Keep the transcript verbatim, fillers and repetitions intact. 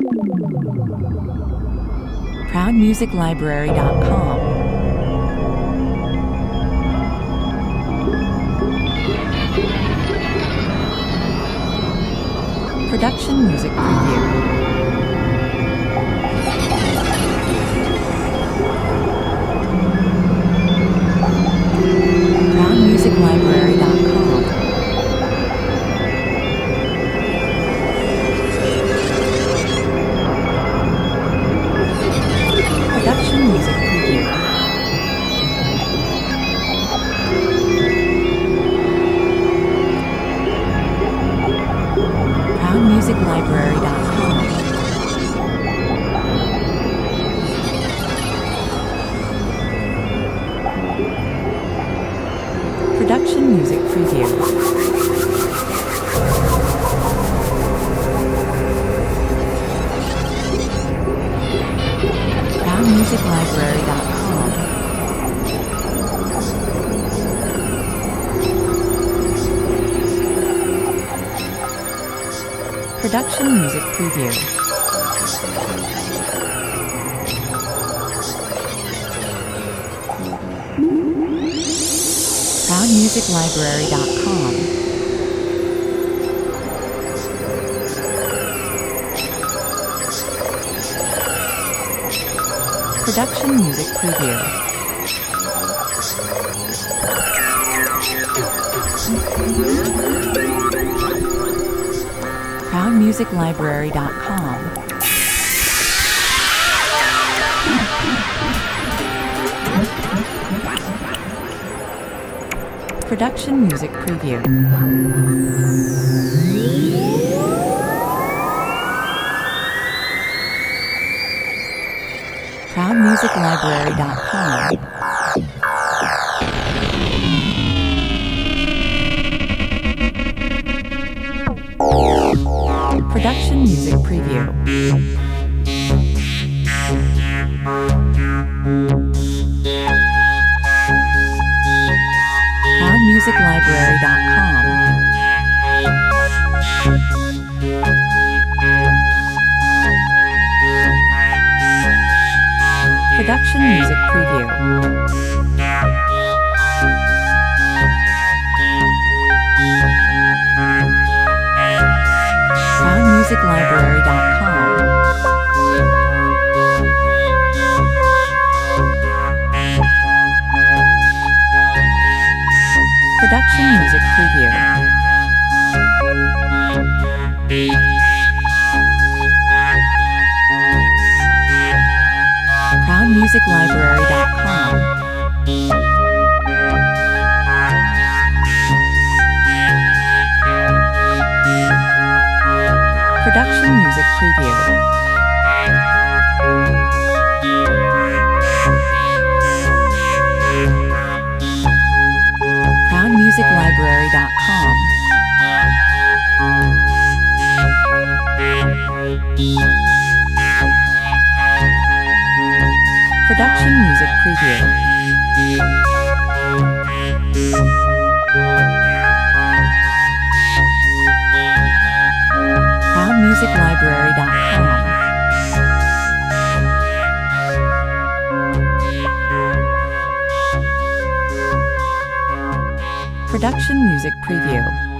proud music library dot com. Production music preview. proud music library dot com. Production music preview. proud music library dot com. Production music preview. proud music library dot com. Production music preview. proud music library dot com. Production music preview. proud music library dot com. Production music preview. proud music library dot com. Production music preview. proud music library dot com. Production music preview. proud music library dot com. Production music preview. proud music library dot com. Production music preview. proud music library dot com. Production music preview. proud music library dot com. Production music preview.